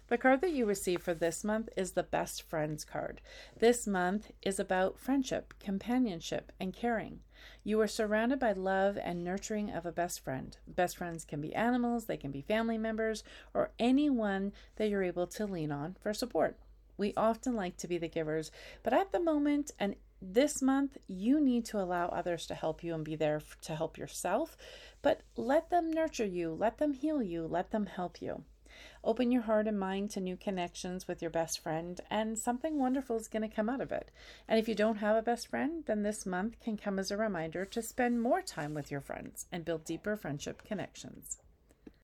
The card that you receive for this month is the Best Friends card. This month is about friendship, companionship, and caring. You are surrounded by love and nurturing of a best friend. Best friends can be animals, they can be family members, or anyone that you're able to lean on for support. We often like to be the givers, but at the moment and this month, you need to allow others to help you and be there to help yourself, but let them nurture you, let them heal you, let them help you. Open your heart and mind to new connections with your best friend, and something wonderful is going to come out of it. And if you don't have a best friend, then this month can come as a reminder to spend more time with your friends and build deeper friendship connections.